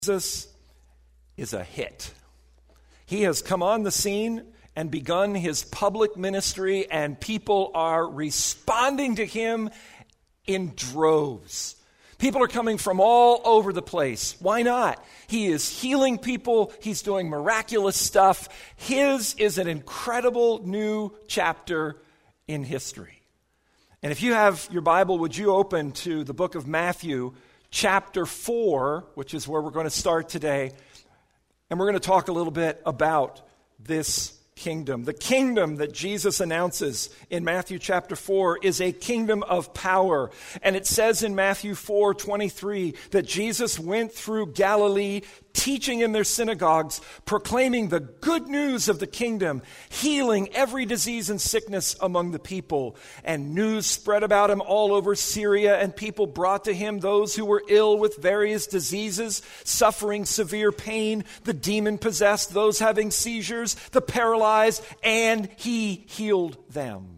Jesus is a hit. He has come on the scene and begun his public ministry, and people are responding to him in droves. People are coming from all over the place. Why not? He is healing people. He's doing miraculous stuff. His is an incredible new chapter in history. And if you have your Bible, would you open to the book of Matthew, chapter 4, which is where we're going to start today. And we're going to talk a little bit about this kingdom. The kingdom that Jesus announces in Matthew chapter 4 is a kingdom of power. And it says in Matthew 4:23 that Jesus went through Galilee, teaching in their synagogues, proclaiming the good news of the kingdom, healing every disease and sickness among the people. And news spread about him all over Syria, and people brought to him those who were ill with various diseases, suffering severe pain, the demon-possessed, those having seizures, the paralyzed, and he healed them.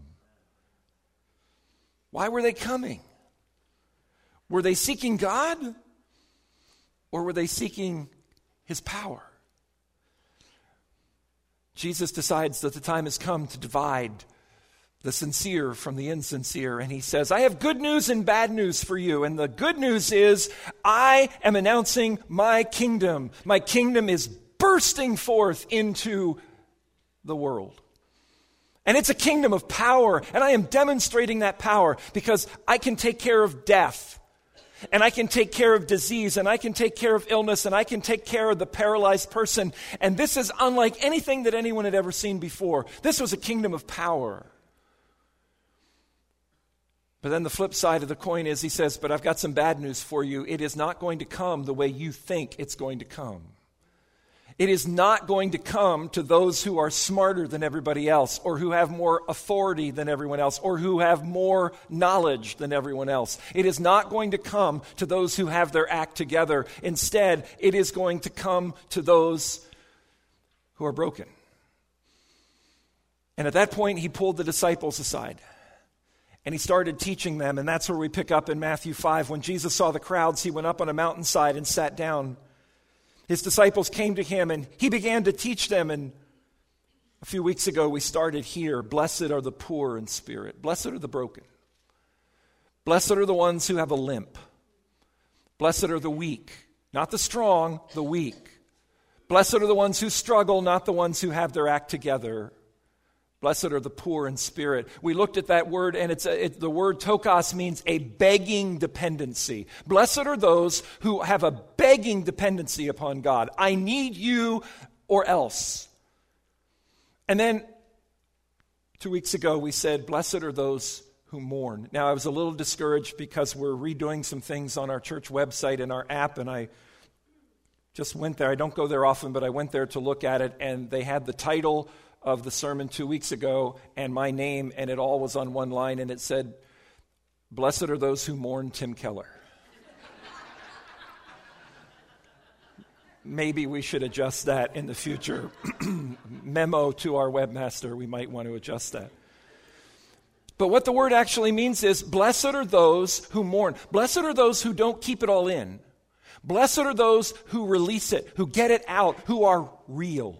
Why were they coming? Were they seeking God? Or were they seeking his power? Jesus decides that the time has come to divide the sincere from the insincere. And he says, I have good news and bad news for you. And the good news is, I am announcing my kingdom. My kingdom is bursting forth into the world. And it's a kingdom of power. And I am demonstrating that power because I can take care of death. And I can take care of disease, and I can take care of illness, and I can take care of the paralyzed person. And this is unlike anything that anyone had ever seen before. This was a kingdom of power. But then the flip side of the coin is, he says, but I've got some bad news for you. It is not going to come the way you think it's going to come. It is not going to come to those who are smarter than everybody else, or who have more authority than everyone else, or who have more knowledge than everyone else. It is not going to come to those who have their act together. Instead, it is going to come to those who are broken. And at that point, he pulled the disciples aside, and he started teaching them. And that's where we pick up in Matthew 5. When Jesus saw the crowds, he went up on a mountainside and sat down. His disciples came to him, and he began to teach them. And a few weeks ago, we started here. Blessed are the poor in spirit. Blessed are the broken. Blessed are the ones who have a limp. Blessed are the weak. Not the strong, the weak. Blessed are the ones who struggle, not the ones who have their act together. Blessed are the poor in spirit. We looked at that word, and the word tokos means a begging dependency. Blessed are those who have a begging dependency upon God. I need you or else. And then 2 weeks ago we said, blessed are those who mourn. Now I was a little discouraged because we're redoing some things on our church website and our app, and I just went there. I don't go there often, but I went there to look at it, and they had the title of the sermon 2 weeks ago and my name, and it all was on one line, and it said, blessed are those who mourn Tim Keller. Maybe we should adjust that in the future. Memo to our webmaster, we might want to adjust that. But what the word actually means is, blessed are those who mourn. Blessed are those who don't keep it all in. Blessed are those who release it, who get it out, who are real.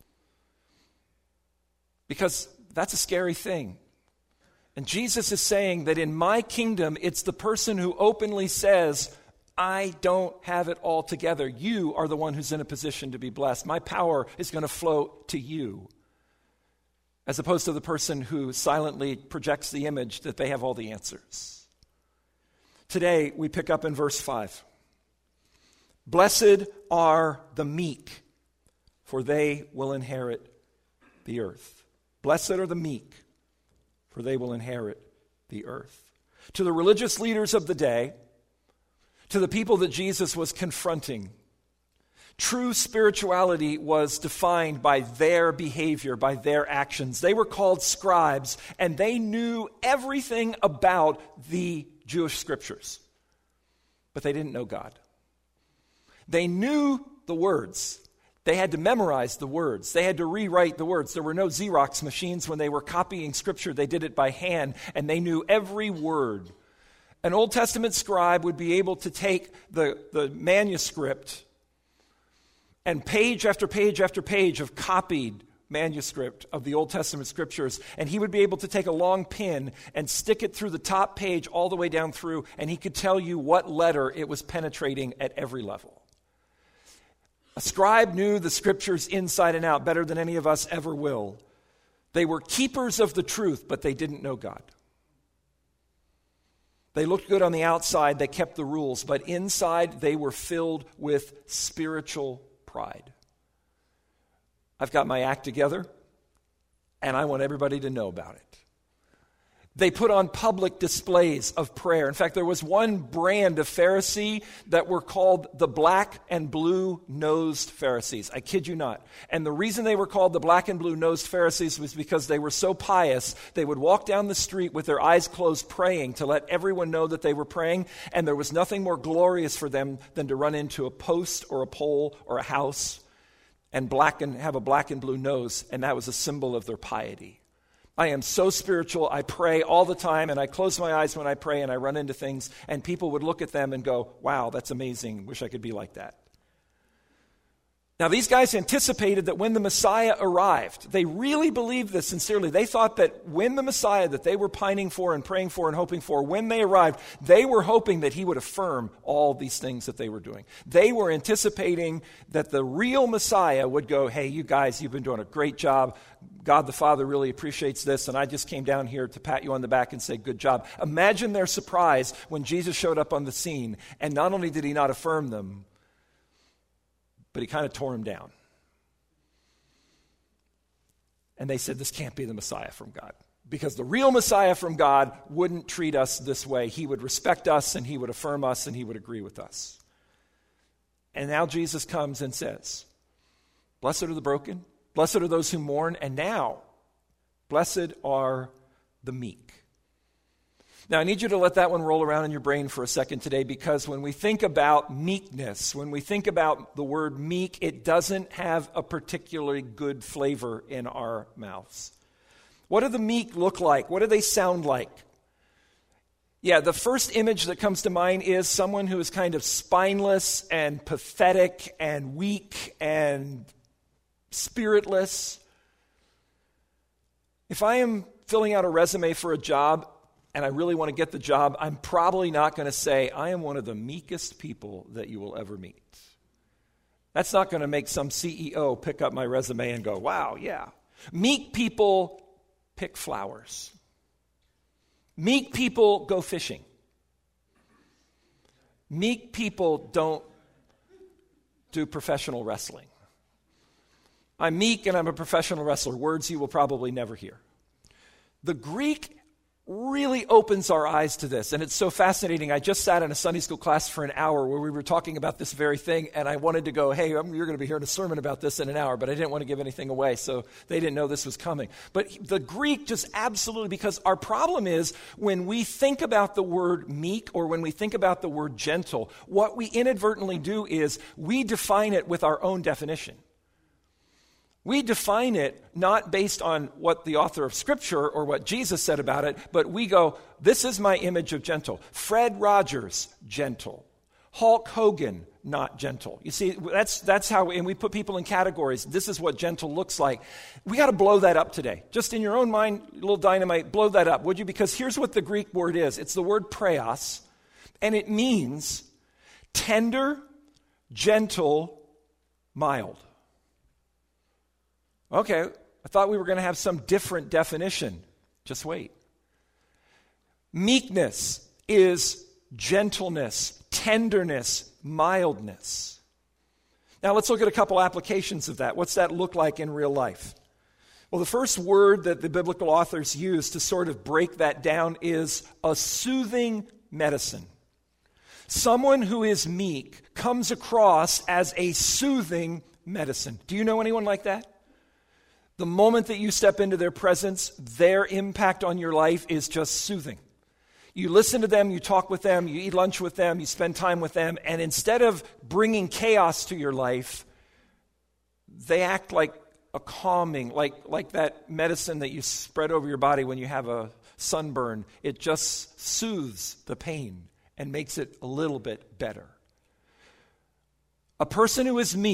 Because that's a scary thing. And Jesus is saying that in my kingdom, it's the person who openly says, I don't have it all together. You are the one who's in a position to be blessed. My power is going to flow to you. As opposed to the person who silently projects the image that they have all the answers. Today, we pick up in verse 5. Blessed are the meek, for they will inherit the earth. Blessed are the meek, for they will inherit the earth. To the religious leaders of the day, to the people that Jesus was confronting, true spirituality was defined by their behavior, by their actions. They were called scribes, and they knew everything about the Jewish scriptures. But they didn't know God. They knew the words. They had to memorize the words. They had to rewrite the words. There were no Xerox machines when they were copying scripture. They did it by hand, and they knew every word. An Old Testament scribe would be able to take the manuscript and page after page after page of copied manuscript of the Old Testament scriptures, and he would be able to take a long pin and stick it through the top page all the way down through, and he could tell you what letter it was penetrating at every level. A scribe knew the scriptures inside and out better than any of us ever will. They were keepers of the truth, but they didn't know God. They looked good on the outside, they kept the rules, but inside they were filled with spiritual pride. I've got my act together, and I want everybody to know about it. They put on public displays of prayer. In fact, there was one brand of Pharisee that were called the black and blue-nosed Pharisees. I kid you not. And the reason they were called the black and blue-nosed Pharisees was because they were so pious, they would walk down the street with their eyes closed praying to let everyone know that they were praying, and there was nothing more glorious for them than to run into a post or a pole or a house and have a black and blue nose, and that was a symbol of their piety. I am so spiritual, I pray all the time, and I close my eyes when I pray, and I run into things, and people would look at them and go, wow, that's amazing, wish I could be like that. Now, these guys anticipated that when the Messiah arrived, they really believed this sincerely. They thought that when the Messiah that they were pining for and praying for and hoping for, when they arrived, they were hoping that he would affirm all these things that they were doing. They were anticipating that the real Messiah would go, hey, you guys, you've been doing a great job. God the Father really appreciates this, and I just came down here to pat you on the back and say, good job. Imagine their surprise when Jesus showed up on the scene, and not only did he not affirm them, but he kind of tore him down. And they said, this can't be the Messiah from God. Because the real Messiah from God wouldn't treat us this way. He would respect us, and he would affirm us, and he would agree with us. And now Jesus comes and says, blessed are the broken, blessed are those who mourn, and now, blessed are the meek. Now, I need you to let that one roll around in your brain for a second today, because when we think about meekness, when we think about the word meek, it doesn't have a particularly good flavor in our mouths. What do the meek look like? What do they sound like? Yeah, the first image that comes to mind is someone who is kind of spineless and pathetic and weak and spiritless. If I am filling out a resume for a job, and I really want to get the job, I'm probably not going to say, I am one of the meekest people that you will ever meet. That's not going to make some CEO pick up my resume and go, wow, yeah. Meek people pick flowers. Meek people go fishing. Meek people don't do professional wrestling. I'm meek and I'm a professional wrestler, words you will probably never hear. The Greek really opens our eyes to this, and it's so fascinating. I just sat in a Sunday school class for an hour where we were talking about this very thing, and I wanted to go, hey, you're going to be hearing a sermon about this in an hour, but I didn't want to give anything away, so they didn't know this was coming. But the Greek just absolutely, because our problem is when we think about the word meek or when we think about the word gentle, what we inadvertently do is we define it with our own definition. We define it not based on what the author of Scripture or what Jesus said about it, but we go, this is my image of gentle. Fred Rogers, gentle. Hulk Hogan, not gentle. You see, that's how, and we put people in categories. This is what gentle looks like. We got to blow that up today. Just in your own mind, a little dynamite, blow that up, would you? Because here's what the Greek word is. It's the word praeos, and it means tender, gentle, mild. Okay, I thought we were going to have some different definition. Just wait. Meekness is gentleness, tenderness, mildness. Now let's look at a couple applications of that. What's that look like in real life? Well, the first word that the biblical authors use to sort of break that down is a soothing medicine. Someone who is meek comes across as a soothing medicine. Do you know anyone like that? The moment that you step into their presence, their impact on your life is just soothing. You listen to them, you talk with them, you eat lunch with them, you spend time with them, and instead of bringing chaos to your life, they act like a calming, like that medicine that you spread over your body when you have a sunburn. It just soothes the pain and makes it a little bit better. A person who is meek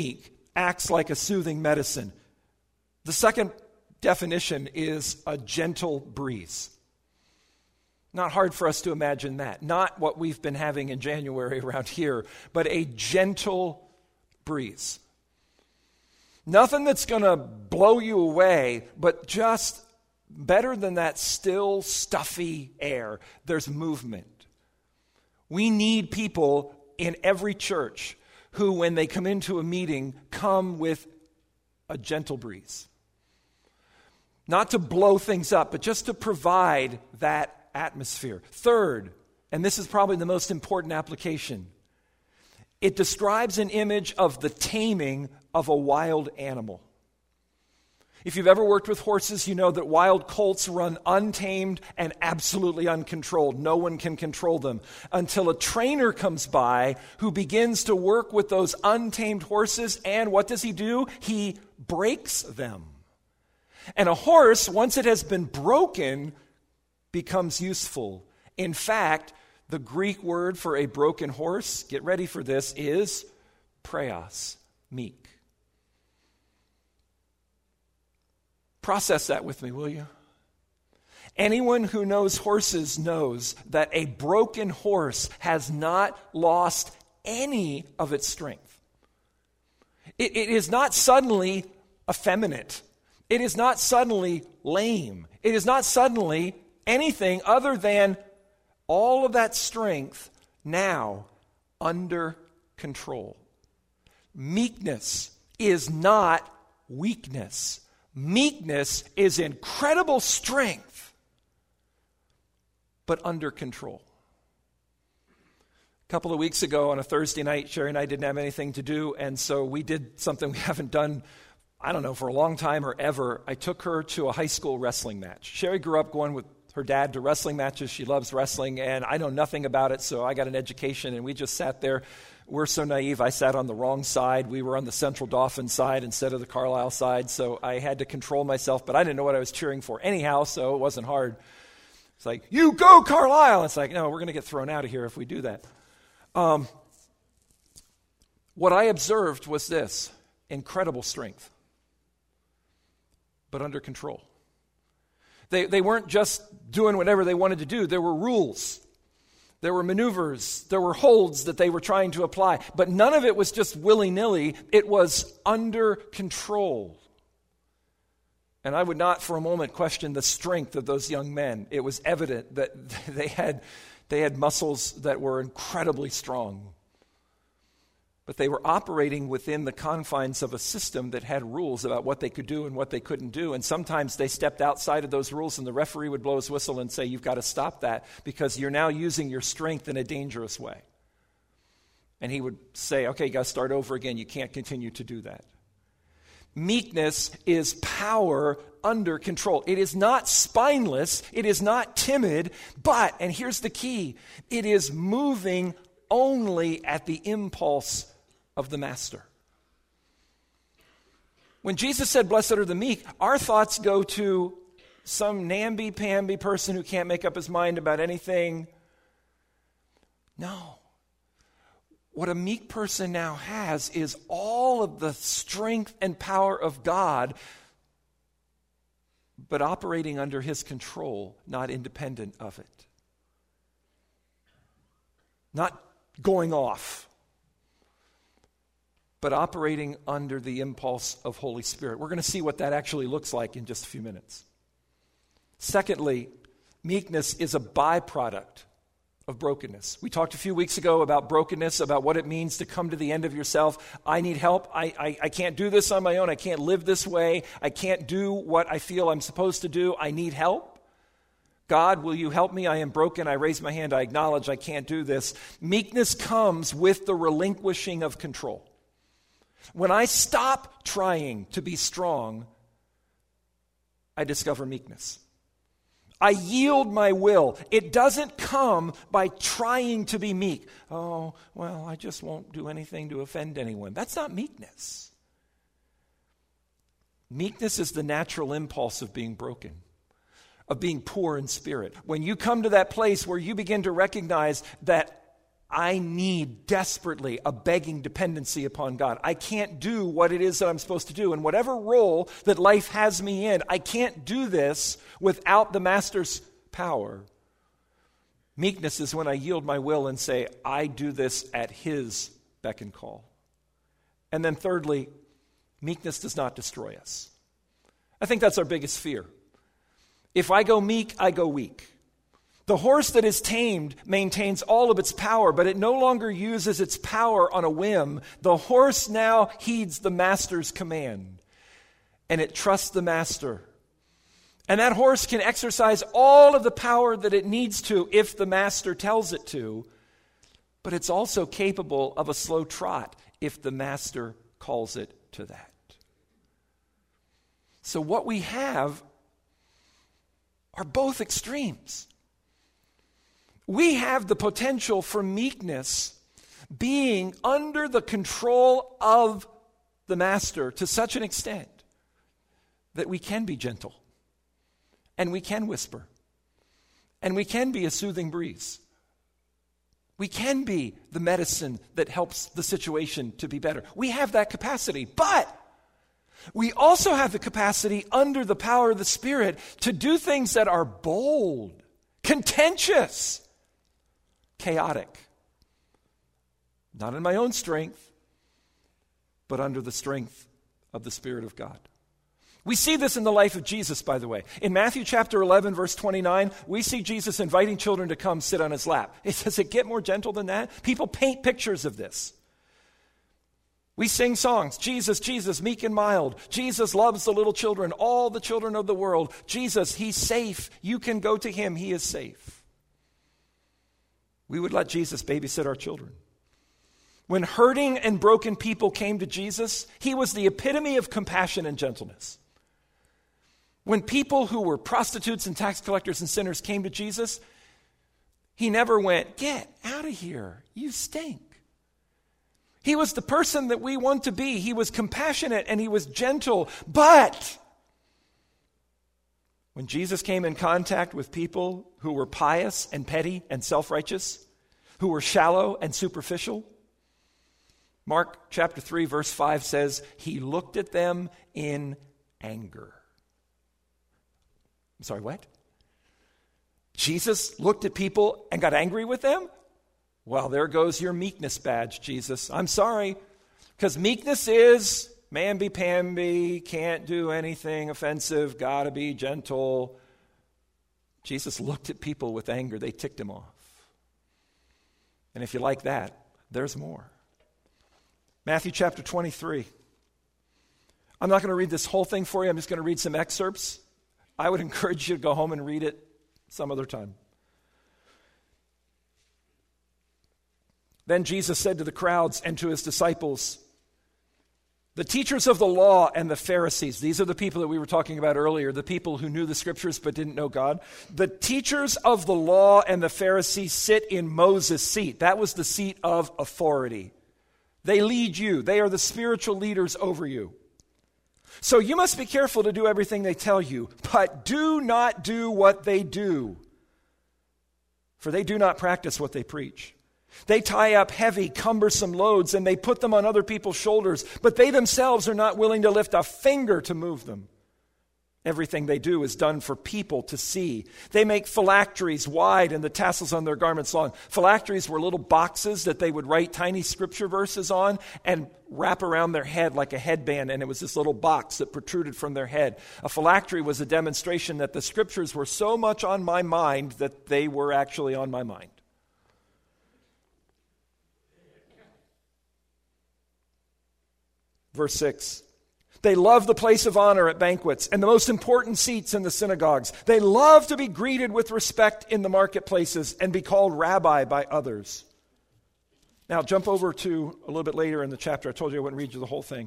acts like a soothing medicine. The second definition is a gentle breeze. Not hard for us to imagine that. Not what we've been having in January around here, but a gentle breeze. Nothing that's going to blow you away, but just better than that still, stuffy air. There's movement. We need people in every church who, when they come into a meeting, come with a gentle breeze. Not to blow things up, but just to provide that atmosphere. Third, and this is probably the most important application, it describes an image of the taming of a wild animal. If you've ever worked with horses, you know that wild colts run untamed and absolutely uncontrolled. No one can control them until a trainer comes by who begins to work with those untamed horses, and what does he do? He breaks them. And a horse, once it has been broken, becomes useful. In fact, the Greek word for a broken horse, get ready for this, is praos, meek. Process that with me, will you? Anyone who knows horses knows that a broken horse has not lost any of its strength. It is not suddenly effeminate. It is not suddenly lame. It is not suddenly anything other than all of that strength now under control. Meekness is not weakness. Meekness is incredible strength, but under control. A couple of weeks ago on a Thursday night, Sherry and I didn't have anything to do, and so we did something we haven't done, I don't know, for a long time or ever. I took her to a high school wrestling match. Sherry grew up going with her dad to wrestling matches. She loves wrestling, and I know nothing about it, so I got an education, and we just sat there. We're so naive, I sat on the wrong side. We were on the Central Dauphin side instead of the Carlisle side, so I had to control myself, but I didn't know what I was cheering for anyhow, so it wasn't hard. It's like, you go Carlisle! It's like, no, we're going to get thrown out of here if we do that. What I observed was this: incredible strength, but under control. They weren't just doing whatever they wanted to do. There were rules. There were maneuvers. There were holds that they were trying to apply. But none of it was just willy-nilly. It was under control. And I would not for a moment question the strength of those young men. It was evident that they had muscles that were incredibly strong. But they were operating within the confines of a system that had rules about what they could do and what they couldn't do. And sometimes they stepped outside of those rules, and the referee would blow his whistle and say, you've got to stop that because you're now using your strength in a dangerous way. And he would say, okay, you got to start over again. You can't continue to do that. Meekness is power under control. It is not spineless. It is not timid. But, and here's the key, it is moving only at the impulse of the master. When Jesus said, blessed are the meek, our thoughts go to some namby-pamby person who can't make up his mind about anything. No. What a meek person now has is all of the strength and power of God, but operating under his control, not independent of it. Not going off, but operating under the impulse of Holy Spirit. We're going to see what that actually looks like in just a few minutes. Secondly, meekness is a byproduct of brokenness. We talked a few weeks ago about brokenness, about what it means to come to the end of yourself. I need help. I can't do this on my own. I can't live this way. I can't do what I feel I'm supposed to do. I need help. God, will you help me? I am broken. I raise my hand. I acknowledge I can't do this. Meekness comes with the relinquishing of control. When I stop trying to be strong, I discover meekness. I yield my will. It doesn't come by trying to be meek. Oh, well, I just won't do anything to offend anyone. That's not meekness. Meekness is the natural impulse of being broken, of being poor in spirit. When you come to that place where you begin to recognize that I need desperately a begging dependency upon God. I can't do what it is that I'm supposed to do. And whatever role that life has me in, I can't do this without the Master's power. Meekness is when I yield my will and say, I do this at His beck and call. And then thirdly, meekness does not destroy us. I think that's our biggest fear. If I go meek, I go weak. The horse that is tamed maintains all of its power, but it no longer uses its power on a whim. The horse now heeds the master's command, and it trusts the master. And that horse can exercise all of the power that it needs to if the master tells it to, but it's also capable of a slow trot if the master calls it to that. So what we have are both extremes. We have the potential for meekness being under the control of the master to such an extent that we can be gentle, and we can whisper, and we can be a soothing breeze. We can be the medicine that helps the situation to be better. We have that capacity, but we also have the capacity under the power of the Spirit to do things that are bold, contentious, chaotic. Not in my own strength, but under the strength of the Spirit of God. We see this in the life of Jesus, by the way. In Matthew chapter 11, verse 29, we see Jesus inviting children to come sit on his lap. Does it get more gentle than that? People paint pictures of this. We sing songs. Jesus, Jesus, meek and mild. Jesus loves the little children, all the children of the world. Jesus, He's safe. You can go to Him. He is safe. We would let Jesus babysit our children. When hurting and broken people came to Jesus, He was the epitome of compassion and gentleness. When people who were prostitutes and tax collectors and sinners came to Jesus, He never went, get out of here, you stink. He was the person that we want to be. He was compassionate and He was gentle. But when Jesus came in contact with people who were pious and petty and self-righteous, who were shallow and superficial, Mark chapter 3, verse 5 says, He looked at them in anger. I'm sorry, what? Jesus looked at people and got angry with them? Well, there goes your meekness badge, Jesus. I'm sorry, because meekness is mamby-pamby, can't do anything offensive, gotta be gentle. Jesus looked at people with anger. They ticked Him off. And if you like that, there's more. Matthew chapter 23. I'm not going to read this whole thing for you. I'm just going to read some excerpts. I would encourage you to go home and read it some other time. Then Jesus said to the crowds and to His disciples, the teachers of the law and the Pharisees, these are the people that we were talking about earlier, the people who knew the Scriptures but didn't know God. The teachers of the law and the Pharisees sit in Moses' seat. That was the seat of authority. They lead you. They are the spiritual leaders over you. So you must be careful to do everything they tell you, but do not do what they do, for they do not practice what they preach. They tie up heavy, cumbersome loads and they put them on other people's shoulders, but they themselves are not willing to lift a finger to move them. Everything they do is done for people to see. They make phylacteries wide and the tassels on their garments long. Phylacteries were little boxes that they would write tiny scripture verses on and wrap around their head like a headband, and it was this little box that protruded from their head. A phylactery was a demonstration that the scriptures were so much on my mind that they were actually on my mind. Verse 6. They love the place of honor at banquets and the most important seats in the synagogues. They love to be greeted with respect in the marketplaces and be called rabbi by others. Now jump over to a little bit later in the chapter. I told you I wouldn't read you the whole thing.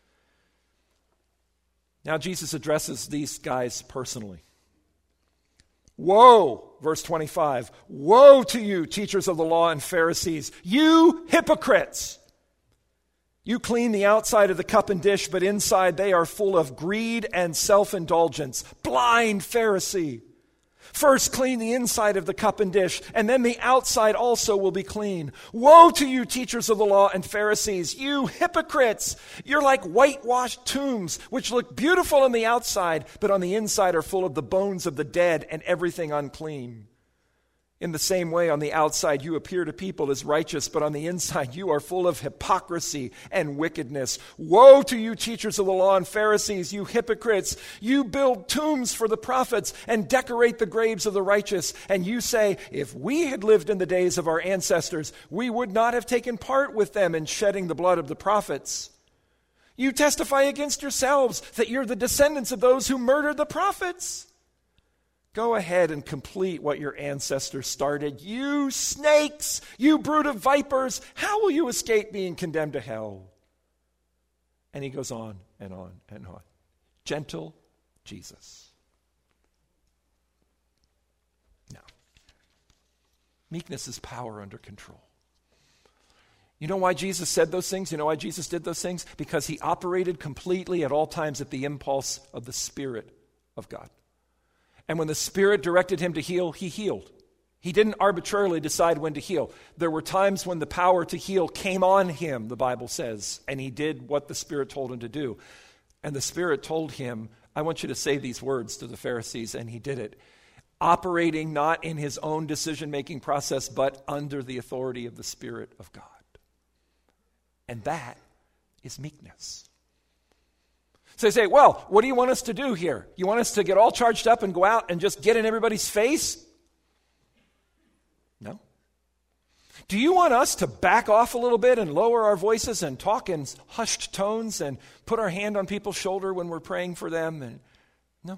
Now Jesus addresses these guys personally. Woe, verse 25, woe to you, teachers of the law and Pharisees, you hypocrites! You clean the outside of the cup and dish, but inside they are full of greed and self-indulgence. Blind Pharisee! First, clean the inside of the cup and dish, and then the outside also will be clean. Woe to you, teachers of the law and Pharisees, you hypocrites! You're like whitewashed tombs, which look beautiful on the outside, but on the inside are full of the bones of the dead and everything unclean. In the same way, on the outside you appear to people as righteous, but on the inside you are full of hypocrisy and wickedness. Woe to you, teachers of the law and Pharisees, you hypocrites! You build tombs for the prophets and decorate the graves of the righteous. And you say, if we had lived in the days of our ancestors, we would not have taken part with them in shedding the blood of the prophets. You testify against yourselves that you're the descendants of those who murdered the prophets. Go ahead and complete what your ancestors started. You snakes, you brood of vipers, how will you escape being condemned to hell? And he goes on and on and on. Gentle Jesus. Now, meekness is power under control. You know why Jesus said those things? You know why Jesus did those things? Because he operated completely at all times at the impulse of the Spirit of God. And when the Spirit directed him to heal, he healed. He didn't arbitrarily decide when to heal. There were times when the power to heal came on him, the Bible says, and he did what the Spirit told him to do. And the Spirit told him, I want you to say these words to the Pharisees, and he did it. Operating not in his own decision-making process, but under the authority of the Spirit of God. And that is meekness. So they say, well, what do you want us to do here? You want us to get all charged up and go out and just get in everybody's face? No. Do you want us to back off a little bit and lower our voices and talk in hushed tones and put our hand on people's shoulder when we're praying for them? No.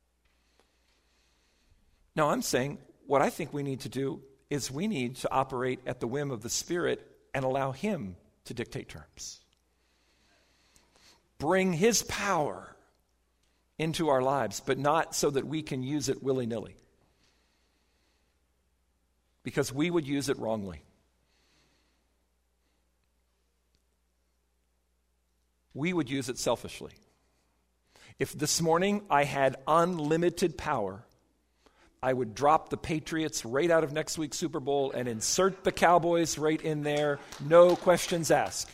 No, I'm saying what I think we need to do is we need to operate at the whim of the Spirit and allow him to dictate terms. Bring his power into our lives, but not so that we can use it willy-nilly. Because we would use it wrongly. We would use it selfishly. If this morning I had unlimited power, I would drop the Patriots right out of next week's Super Bowl and insert the Cowboys right in there, no questions asked.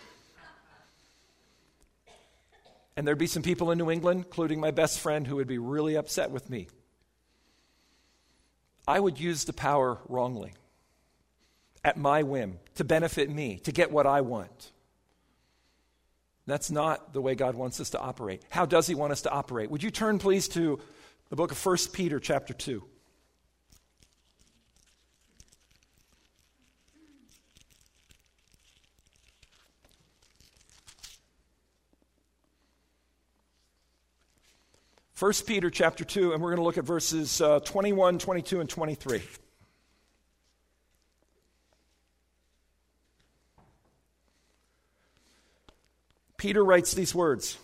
And there'd be some people in New England, including my best friend, who would be really upset with me. I would use the power wrongly, at my whim, to benefit me, to get what I want. That's not the way God wants us to operate. How does he want us to operate? Would you turn, please, to the book of 1 Peter chapter 2. First Peter chapter 2, and we're going to look at verses 21, 22, and 23. Peter writes these words.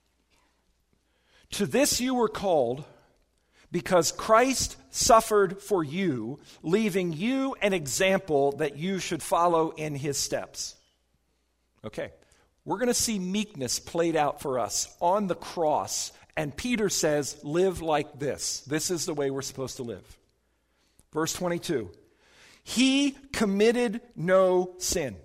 To this you were called, because Christ suffered for you, leaving you an example that you should follow in his steps. Okay, we're going to see meekness played out for us on the cross. And Peter says, live like this. This is the way we're supposed to live. Verse 22. He committed no sin.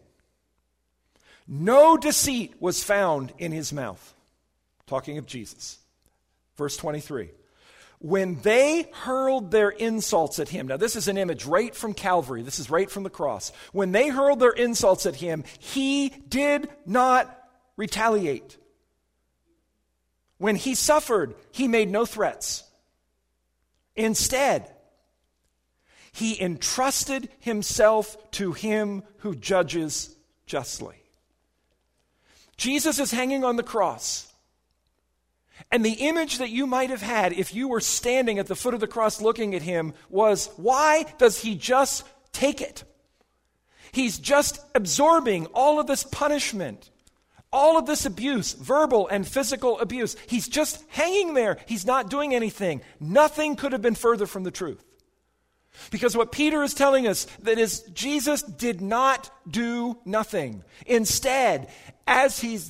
No deceit was found in his mouth. Talking of Jesus. Verse 23. When they hurled their insults at him. Now this is an image right from Calvary. This is right from the cross. When they hurled their insults at him, he did not retaliate. When he suffered, he made no threats. Instead, he entrusted himself to him who judges justly. Jesus is hanging on the cross. And the image that you might have had if you were standing at the foot of the cross looking at him was, why does he just take it? He's just absorbing all of this punishment. All of this abuse, verbal and physical abuse, he's just hanging there. He's not doing anything. Nothing could have been further from the truth. Because what Peter is telling us that is Jesus did not do nothing. Instead, as he's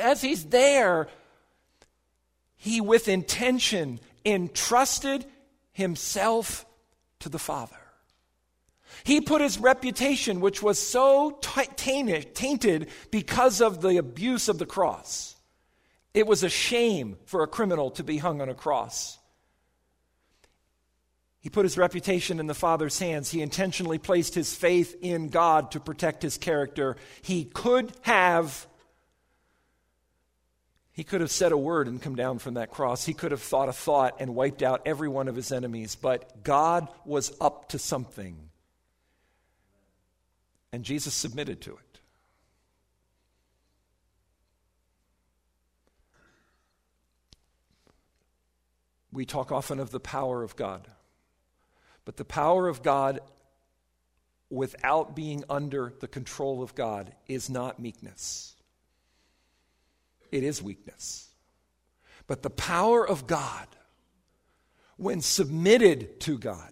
there, he with intention entrusted himself to the Father. He put his reputation, which was so tainted because of the abuse of the cross. It was a shame for a criminal to be hung on a cross. He put his reputation in the Father's hands. He intentionally placed his faith in God to protect his character. He could have said a word and come down from that cross. He could have thought a thought and wiped out every one of his enemies. But God was up to something. And Jesus submitted to it. We talk often of the power of God. But the power of God without being under the control of God is not meekness. It is weakness. But the power of God, when submitted to God,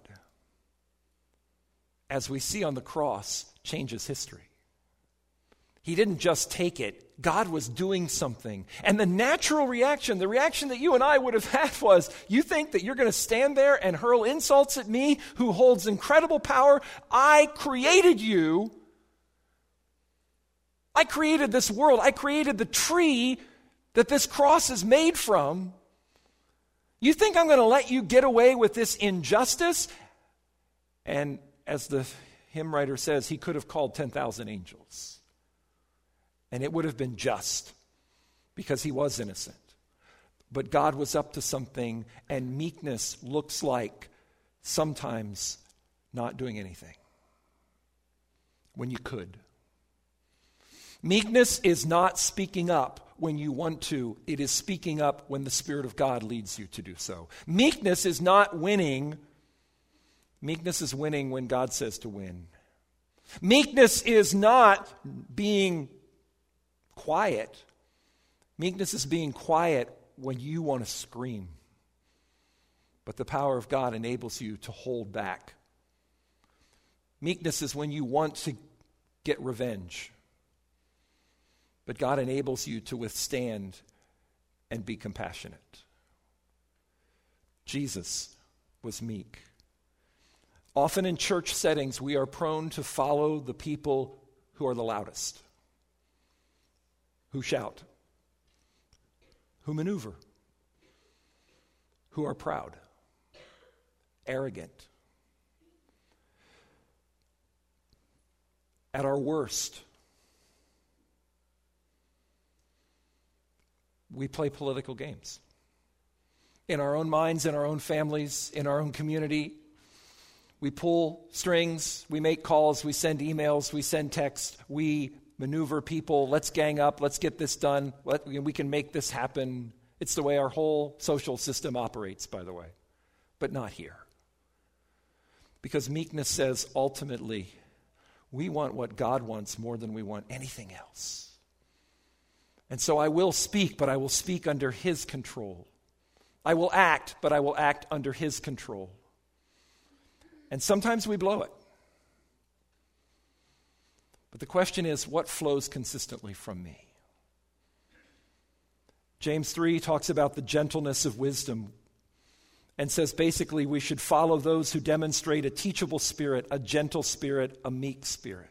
as we see on the cross, changes history. He didn't just take it. God was doing something. And the natural reaction, the reaction that you and I would have had was, you think that you're going to stand there and hurl insults at me who holds incredible power? I created you. I created this world. I created the tree that this cross is made from. You think I'm going to let you get away with this injustice? And as the hymn writer says, he could have called 10,000 angels. And it would have been just because he was innocent. But God was up to something, and meekness looks like sometimes not doing anything when you could. Meekness is not speaking up when you want to. It is speaking up when the Spirit of God leads you to do so. Meekness is not winning. Meekness is winning when God says to win. Meekness is not being quiet. Meekness is being quiet when you want to scream. But the power of God enables you to hold back. Meekness is when you want to get revenge. But God enables you to withstand and be compassionate. Jesus was meek. Often in church settings, we are prone to follow the people who are the loudest, who shout, who maneuver, who are proud, arrogant. At our worst, we play political games. In our own minds, in our own families, in our own community, we pull strings, we make calls, we send emails, we send texts, we maneuver people, let's gang up, let's get this done, we can make this happen. It's the way our whole social system operates, by the way, but not here. Because meekness says, ultimately, we want what God wants more than we want anything else. And so I will speak, but I will speak under His control. I will act, but I will act under His control. And sometimes we blow it. But the question is, what flows consistently from me? James 3 talks about the gentleness of wisdom and says basically we should follow those who demonstrate a teachable spirit, a gentle spirit, a meek spirit.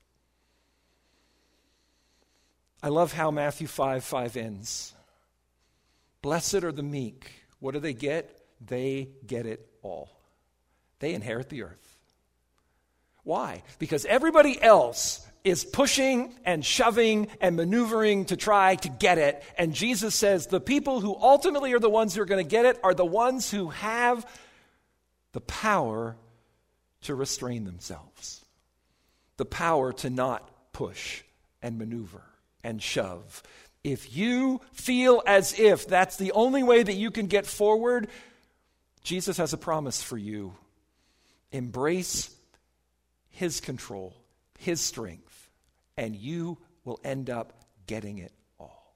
I love how Matthew 5:5 ends. Blessed are the meek. What do they get? They get it all. They inherit the earth. Why? Because everybody else is pushing and shoving and maneuvering to try to get it. And Jesus says the people who ultimately are the ones who are going to get it are the ones who have the power to restrain themselves. The power to not push and maneuver and shove. If you feel as if that's the only way that you can get forward, Jesus has a promise for you. Embrace His control, His strength, and you will end up getting it all.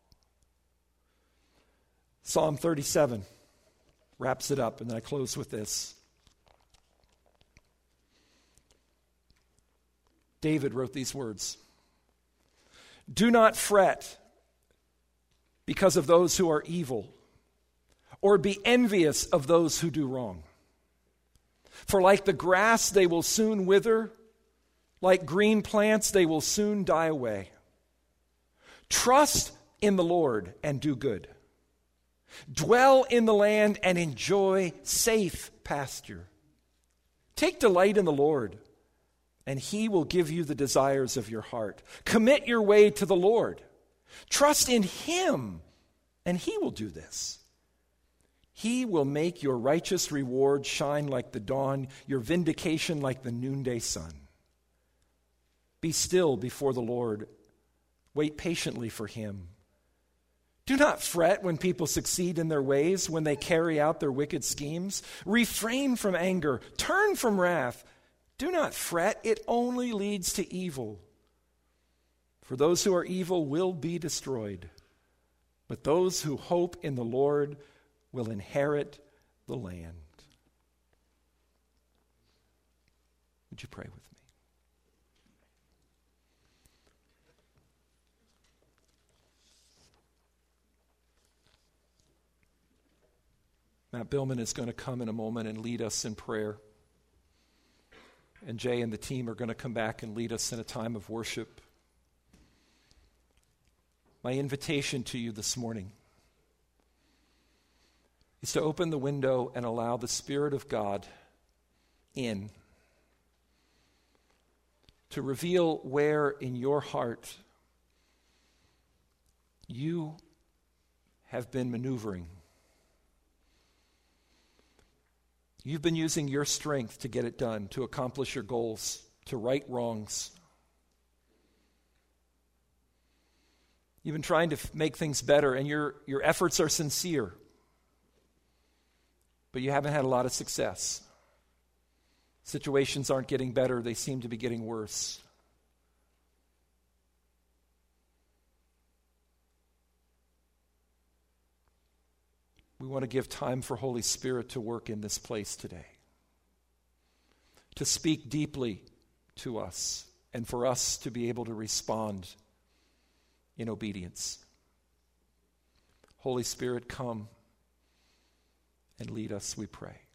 Psalm 37 wraps it up, and then I close with this. David wrote these words: "Do not fret because of those who are evil, or be envious of those who do wrong. For like the grass, they will soon wither. Like green plants, they will soon die away. Trust in the Lord and do good. Dwell in the land and enjoy safe pasture. Take delight in the Lord, and he will give you the desires of your heart. Commit your way to the Lord. Trust in him, and he will do this. He will make your righteous reward shine like the dawn, your vindication like the noonday sun. Be still before the Lord. Wait patiently for him. Do not fret when people succeed in their ways, when they carry out their wicked schemes. Refrain from anger. Turn from wrath. Do not fret. It only leads to evil. For those who are evil will be destroyed, but those who hope in the Lord will inherit the land. Would you pray with me? Matt Billman is going to come in a moment and lead us in prayer. And Jay and the team are going to come back and lead us in a time of worship. My invitation to you this morning is to open the window and allow the Spirit of God in, to reveal where in your heart you have been maneuvering. You've been using your strength to get it done, to accomplish your goals, to right wrongs. You've been trying to make things better, and your efforts are sincere, but you haven't had a lot of success. Situations aren't getting better, they seem to be getting worse. We want to give time for Holy Spirit to work in this place today, to speak deeply to us, and for us to be able to respond in obedience. Holy Spirit, come and lead us, we pray.